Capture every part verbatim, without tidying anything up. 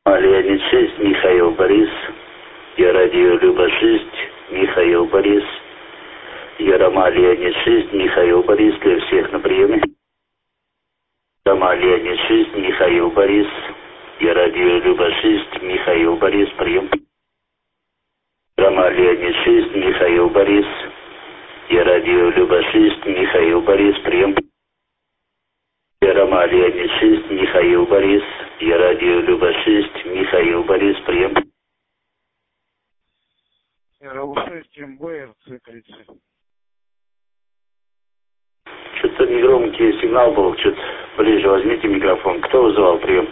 Леонид шесть, Михаил Борис. Я радио Люба шесть, Михаил Борис. Я Рома Леонид шесть, Михаил Борис. Для всех на приеме. Рома Леонид шесть, Михаил Борис. Я радио Люба шесть, Михаил Борис. Прием. Рома Леонид шесть, Михаил Борис. Я радио Люба шесть, Михаил Борис. Прием. Я Рома Леонид шесть, Михаил Борис. Я радио Люба шесть, Михаил Борис. Прием. эр эл шесть эм бэ эр цэ тридцать. Что-то негромкий сигнал был, что-то ближе возьмите микрофон. Кто вызывал? Прием.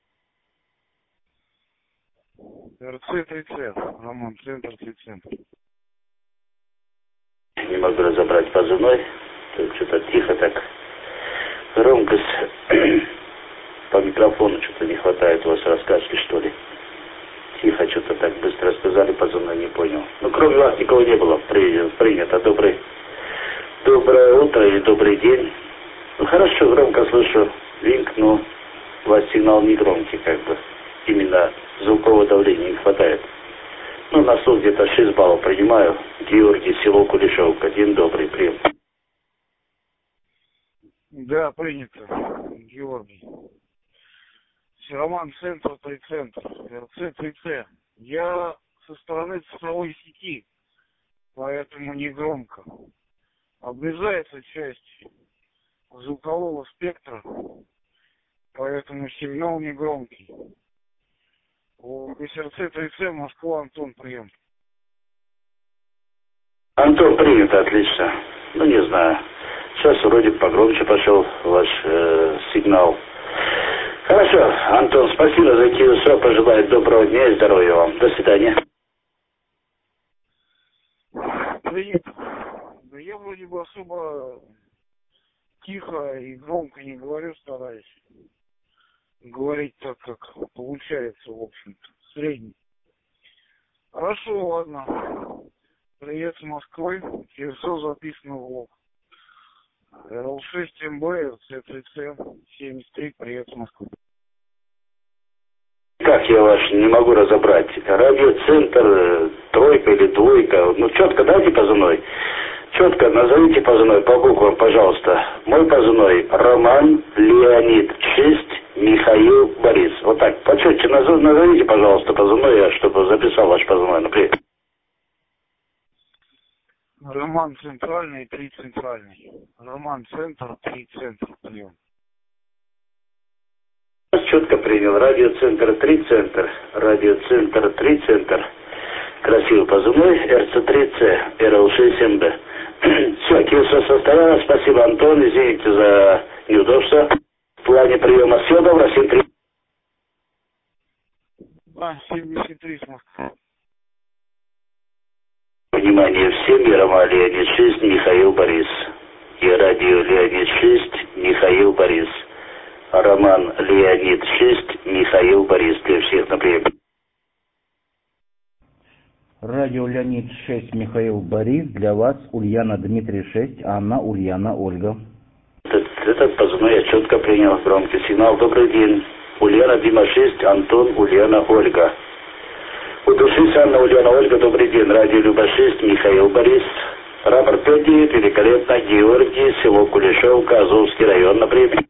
эр цэ тридцать, Роман, центр тридцать. Не могу разобрать позывной. Тут что-то тихо так. Громкость по микрофону что-то не хватает у вас рассказки, что ли. Тихо что-то так быстро сказали, позывной не понял. Ну, кроме вас никого не было. Принято. Добрый, доброе утро или добрый день. Ну, хорошо, громко слышу винк, но у вас сигнал не громкий, как бы. Именно звукового давления не хватает. Ну, на суд где-то шесть баллов принимаю. Георгий, село Кулешовка. День добрый, прием. Да, принято, Георгий. Роман, центр тридцать, эр цэ тридцать. Я со стороны цифровой сети, поэтому не громко. Обрезается часть звукового спектра, поэтому сигнал не громкий. У эр цэ тридцать Москва, Антон, прием. Антон, принято, отлично. Ну, не знаю. Сейчас вроде погромче пошел ваш э, сигнал. Хорошо, Антон, спасибо за КИОСО. Пожелаю доброго дня и здоровья вам. До свидания. Привет. Да я вроде бы особо тихо и громко не говорю, стараюсь говорить так, как получается, в общем-то, средний. Хорошо, ладно. Привет с Москвы. КИОСО записано в лог. эр эл шесть эм бэ эр цэ тридцать семьдесят три, привет с Москвы. Как я ваш не могу разобрать? Радиоцентр, тройка или двойка? Ну, четко дайте позывной. Четко назовите позывной по буквам, пожалуйста. Мой позывной Роман Леонид шесть, Михаил Борис. Вот так, почетче назовите, пожалуйста, позывной, я чтобы записал ваш позывной. Например. Роман центральный, три центральный. Роман центр, три центр, прием. Четко принял. Радиоцентр, три центр. Радиоцентр, три центр. Красивый позывной. эр цэ тридцать, эр эл шесть эм бэ. Все, КИОСО состоялось. Спасибо, Антон. Извините за неудобство. В плане приема всего доброго. семь три. А, семьдесят три с Москвы. Внимание всем, я Рома Леонид шесть, Михаил Борис. Я радио Леонид шесть, Михаил Борис. Роман Леонид шесть, Михаил Борис. Для всех на прием. Радио Леонид шесть, Михаил Борис. Для вас Ульяна Дмитрий шесть, Анна Ульяна Ольга. Этот, этот позывной я четко принял. Громкий сигнал. Добрый день. Ульяна Дима шесть, Антон Ульяна Ольга. Удушись, Анна Ульяна Ольга, добрый день. Радио Люба шесть, Михаил Борис. Рапорт пять девять, великолепно. Георгий, село Кулешовка, Азовский район на приеме.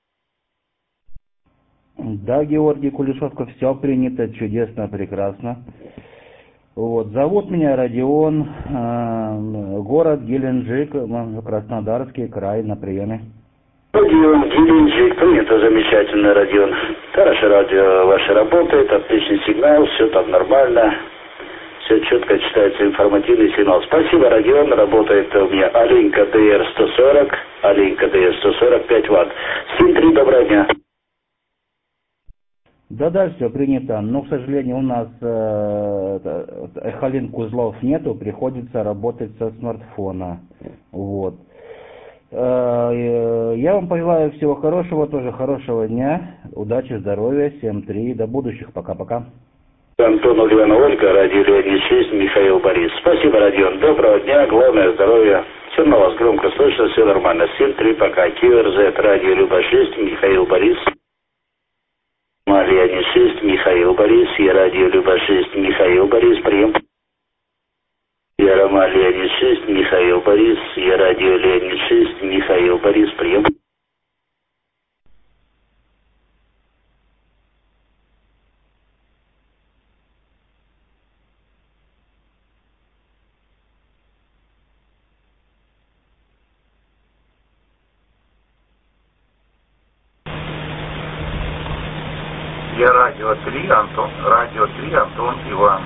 Да, Георгий, Кулешовка, все принято, чудесно, прекрасно. Вот, зовут меня Родион, э, город Геленджик, Краснодарский край, на приеме. Родион, Геленджик, принято, замечательно, Родион. Хорошо, радио ваше работает, отличный сигнал, все там нормально. Все четко читается, информативный сигнал. Спасибо, Родион, работает у меня Аленька дэ эр сто сорок, Аленька дэ эр сто сорок, пять ватт. семь три, доброго дня. Да-да, все принято, но, к сожалению, у нас э, эхолинк узлов нету, приходится работать со смартфона. Вот. Э, я вам пожелаю всего хорошего, тоже хорошего дня, удачи, здоровья, семь три, до будущих, пока-пока. Антон Ульяна Ольга, радио Леонид шесть, Михаил Борис. Спасибо, Родион, доброго дня, главное здоровья. Все на вас громко слышно, все нормально. семь три, пока. КИОРЗ, радио Люба шесть, Михаил Борис. Леонид шесть, Михаил Борис, я радио Люба шесть, Михаил Борис, прием. Я Рома Леонид шесть, Михаил Борис, я радио Леонид шесть, Михаил Борис, прием. Я радио три, Антон, радио три, Антон, Иван.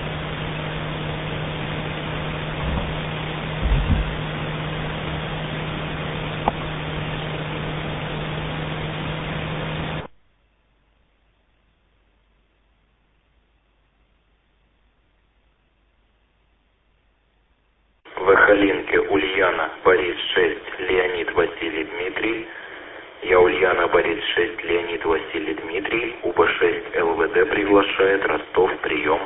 Вахалинке Ульяна, Борис шесть, Леонид Василий Дмитрий. Я Ульяна, Борис шесть, Леонид Василий Дмитрий. УБ шесть ЛВД приглашает, Ростов, прием.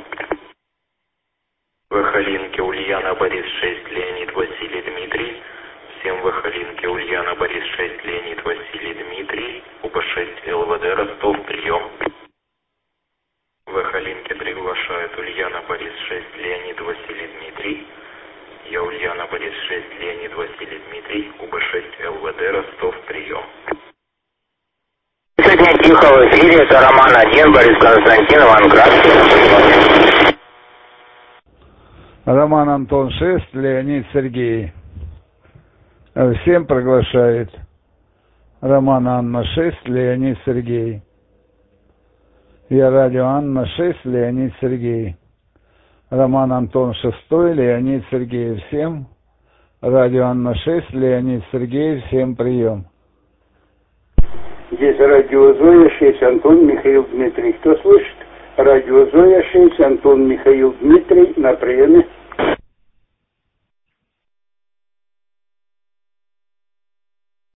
Вахалинке Ульяна, Борис шесть, Леонид Василий Дмитрий. Всем Вахалинке Ульяна, Борис шесть, Леонид Василий Дмитрий. УБ шесть ЛВД, Ростов, прием. Вахалинке приглашает Ульяна, Борис шесть, Леонид Василий Дмитрий. Я Ульяна, Борис шесть, Леонид Василий Дмитрий. УБ шесть ЛВД, Ростов, прием. Сегодня тихо в эфире, это Роман один, Борис Константин, Иван-Градский. Роман Антон шесть, Леонид Сергей. Всем приглашает. Роман Анна шесть, Леонид Сергей. Я радио Анна шесть, Леонид Сергей. Роман Антон шестой, Леонид Сергей. Всем. Радио Анна шесть, Леонид Сергей. Всем прием. Здесь радио Зоя шесть, Антон Михаил Дмитрий. Кто слышит? Радио Зоя шесть, Антон Михаил Дмитрий на приеме.